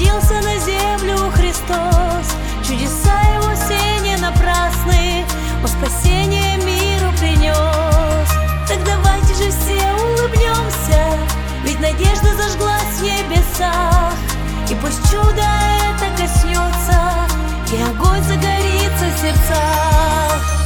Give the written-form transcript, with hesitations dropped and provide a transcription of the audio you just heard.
родился на землю Христос, чудеса Его все не напрасны, Он спасение миру принес. Так давайте же все улыбнемся, ведь надежда зажглась в небесах. И пусть чудо это коснется, и огонь загорится в сердцах.